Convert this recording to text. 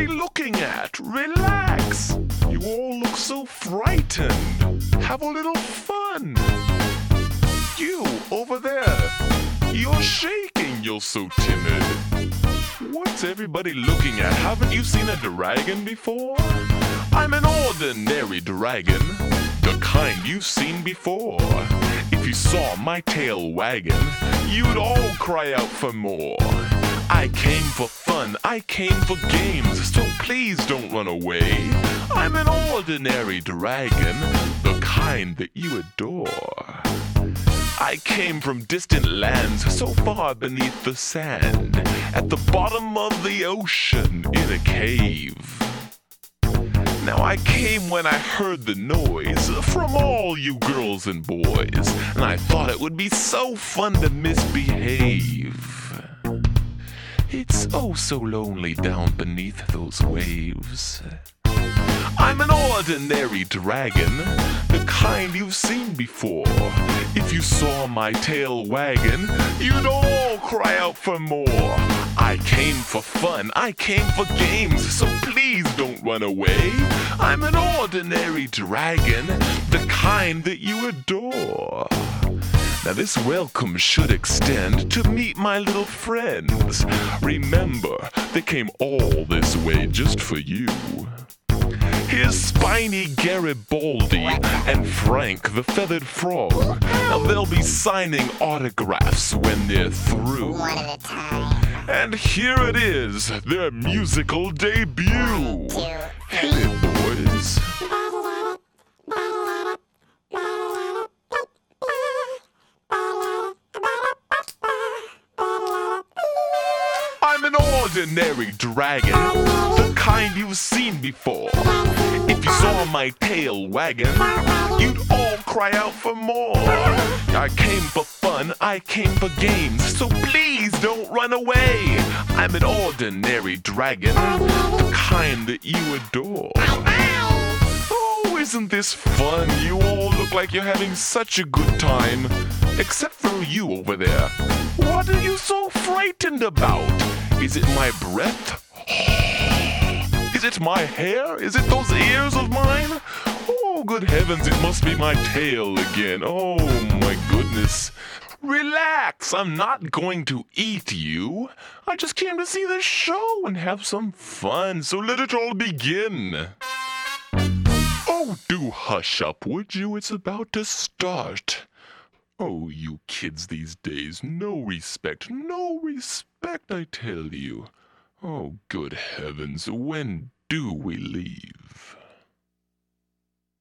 everybody looking at? Relax. You all look so frightened. Have a little fun. You, over there, you're shaking. You're so timid. What's everybody looking at? Haven't you seen a dragon before? I'm an ordinary dragon, the kind you've seen before. If you saw my tail wagging, you'd all cry out for more. I came for fun, I came for games, so please don't run away. I'm an ordinary dragon, the kind that you adore. I came from distant lands, so far beneath the sand, at the bottom of the ocean in a cave. Now I came when I heard the noise from all you girls and boys, and I thought it would be so fun to misbehave. It's oh so lonely down beneath those waves. I'm an ordinary dragon, the kind you've seen before. If you saw my tail wagging, you'd all cry out for more. I came for fun, I came for games, so please don't run away. I'm an ordinary dragon, the kind that you adore. Now this welcome should extend to meet my little friends. Remember, they came all this way just for you. Here's Spiny Garibaldi and Frank the Feathered Frog. Now they'll be signing autographs when they're through. One at a time. And here it is, their musical debut. Hit it, boys. I'm an ordinary dragon, the kind you've seen before. If you saw my tail wagging, you'd all cry out for more. I came for fun, I came for games, so please don't run away. I'm an ordinary dragon, the kind that you adore. Oh, isn't this fun? You all look like you're having such a good time. Except for you over there. What are you so frightened about? Is it my breath? Is it my hair? Is it those ears of mine? Oh, good heavens, it must be my tail again. Oh, my goodness. Relax, I'm not going to eat you. I just came to see the show and have some fun, so let it all begin. Oh, do hush up, would you? It's about to start. Oh, you kids these days, no respect, I tell you. Oh, good heavens, when do we leave?